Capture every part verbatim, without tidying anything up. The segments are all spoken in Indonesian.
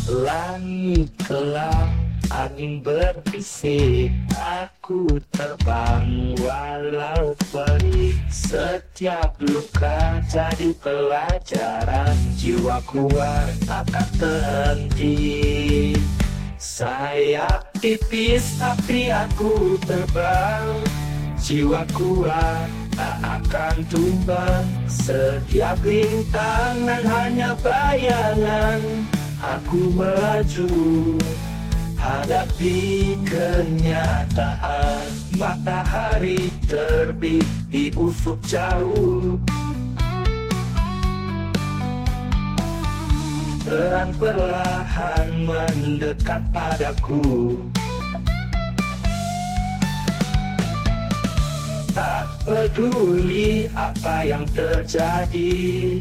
Langit gelap, angin berbisik, aku terbang walau perih. Setiap luka jadi pelajaran, jiwa kuat takkan terhenti. Sayap tipis tapi aku terbang, jiwa kuat tak akan tumbang. Setiap rintangan hanya bayangan, aku melaju hadapi kenyataan. Matahari terbit di ufuk jauh, terang perlahan mendekat padaku. Tak peduli apa yang terjadi,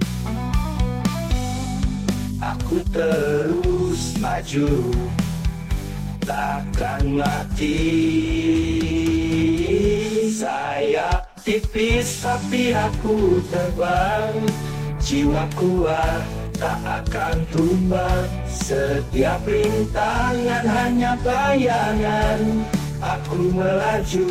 aku terus maju, takkan mati. Sayap tipis tapi aku terbang, jiwa kuat tak akan tumbang. Setiap rintangan hanya bayangan, aku melaju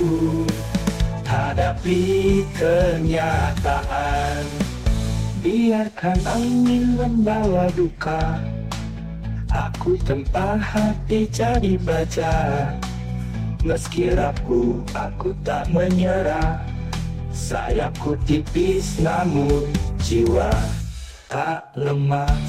hadapi kenyataan. Biarkan angin membawa duka, aku tempah hati jadi baja. Meski rapuh aku tak menyerah, sayapku tipis namun jiwa tak lemas.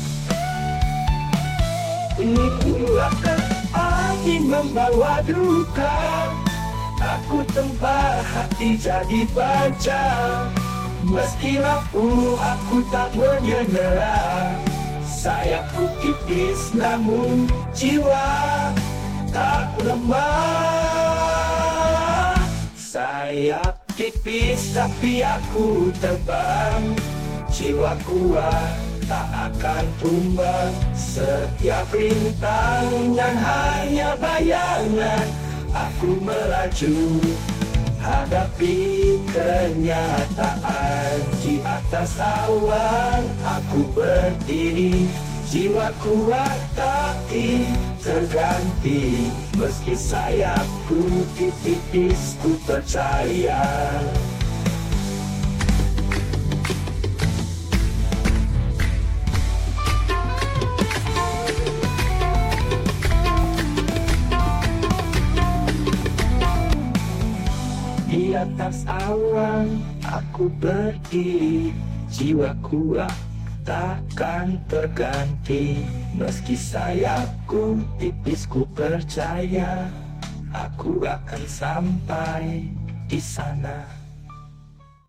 Ini akan angin membawa duka, aku tempah hati jadi baja. Meski rapuh aku tak menyerah, sayapku tipis namun jiwa tak lemah. Sayap tipis tapi aku terbang, jiwa kuat tak akan tumbang. Setiap rintangan hanya bayangan, aku melaju hadapi kenyataan. Di atas awan aku berdiri, jiwa kuat tapi terganti. Meski sayapku tipis, ku percaya. Di atas awan aku berdiri, jiwa kuat takkan terganti. Meski sayapku tipis, ku percaya aku akan sampai di sana.